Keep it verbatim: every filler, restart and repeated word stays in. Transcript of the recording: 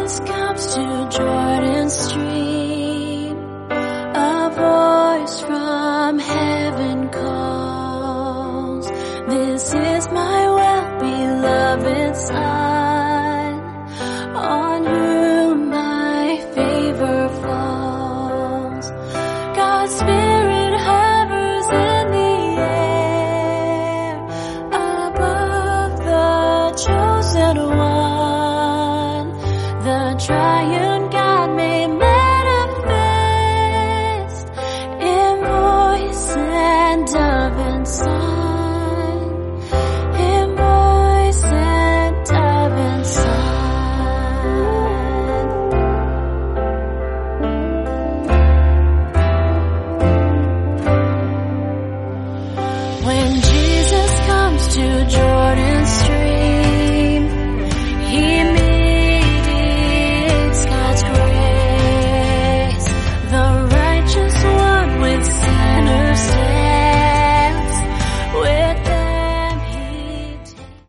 comes to Jordan stream, a voice from heaven calls, this is my well-beloved Son, on whom my favor falls. God's Spirit hovers in the air, above the chosen one.